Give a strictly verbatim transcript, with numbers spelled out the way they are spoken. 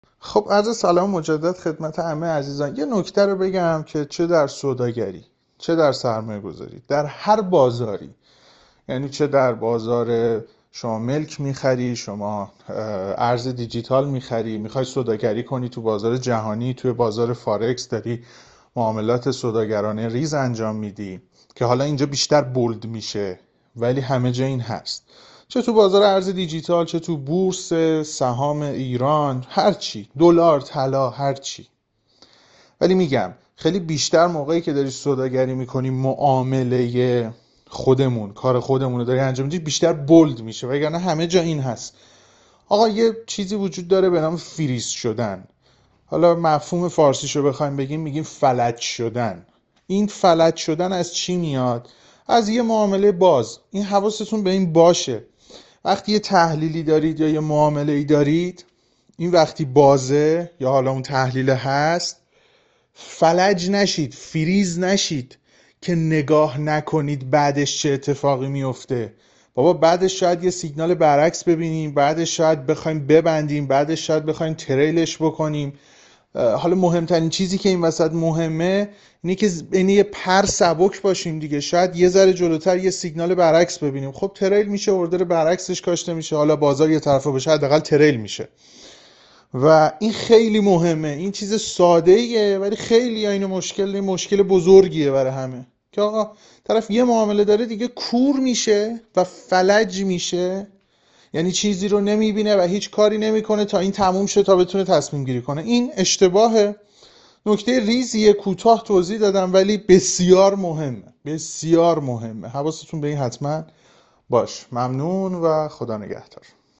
خب عرض سلام مجدد خدمت همه عزیزان. یه نکته رو بگم که چه در سوداگری، چه در سرمایه گذاری، در هر بازاری، یعنی چه در بازار شما ملک میخری، شما ارز دیجیتال میخری، میخوای سوداگری کنی تو بازار جهانی، توی بازار فارکس داری معاملات سوداگرانه ریز انجام میدی که حالا اینجا بیشتر بولد میشه ولی همه جا این هست، چه تو بازار ارز دیجیتال، چه تو بورس سهام ایران، هر چی، دلار، طلا، هر چی. ولی میگم خیلی بیشتر موقعی که داری سوداگری میکنی، معامله خودمون، کار خودمون رو داری انجام میدی، بیشتر بولد میشه. وگرنه همه جا این هست. آقا یه چیزی وجود داره به نام فریز شدن. حالا مفهوم فارسیشو بخوایم بگیم میگیم فلج شدن. این فلج شدن از چی میاد؟ از یه معامله باز. این حواستون به این باشه. وقتی یه تحلیلی دارید یا یه معامله ای دارید، این وقتی بازه یا حالا اون تحلیل هست، فلج نشید، فریز نشید که نگاه نکنید بعدش چه اتفاقی میفته. بابا بعدش شاید یه سیگنال برعکس ببینیم، بعدش شاید بخوایم ببندیم، بعدش شاید بخوایم تریلش بکنیم. حالا مهمترین چیزی که این وسط مهمه اینه که بین یه پر سبک باشیم دیگه. شاید یه ذره جلوتر یه سیگنال برعکس ببینیم، خب تریل میشه، اوردر برعکسش کاشته میشه، حالا بازار یه طرفه باشه حداقل تریل میشه. و این خیلی مهمه. این چیز ساده ایه ولی خیلی اینو مشکل مشکل بزرگیه برای همه که آقا طرف یه معامله داره دیگه کور میشه و فلج میشه، یعنی چیزی رو نمیبینه و هیچ کاری نمیکنه تا این تموم شه تا بتونه تصمیم گیری کنه. این اشتباهه. نکته ریزیه، کوتاه توضیح دادم ولی بسیار مهمه، بسیار مهمه. حواستون به این حتما باش. ممنون و خدا نگهدار.